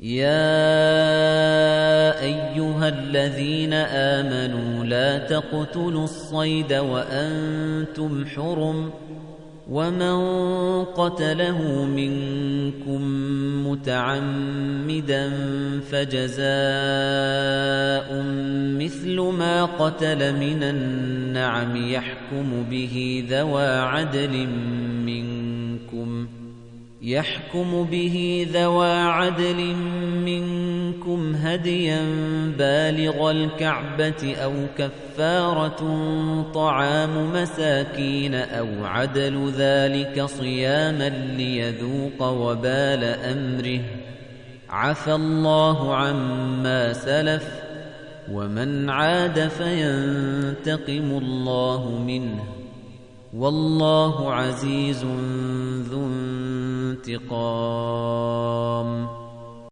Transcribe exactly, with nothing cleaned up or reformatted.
يَا أَيُّهَا الَّذِينَ آمَنُوا لَا تَقْتُلُوا الصَّيْدَ وَأَنتُمْ حُرُمٌ ۚ وَمَن قَتَلَهُ مِنكُم مُّتَعَمِّدًا فَجَزَاءٌ مِّثْلُ مَا قَتَلَ مِنَ النَّعَمِ يَحْكُمُ بِهِ ذَوَى عَدْلٍ مِّنكُمْ يحكم به ذوى عدل منكم هديا بالغ الكعبة أو كفارة طعام مساكين أو عدل ذلك صياما ليذوق وبال أمره عفى الله عما سلف ومن عاد فينتقم الله منه والله عزيز ذو انتقام.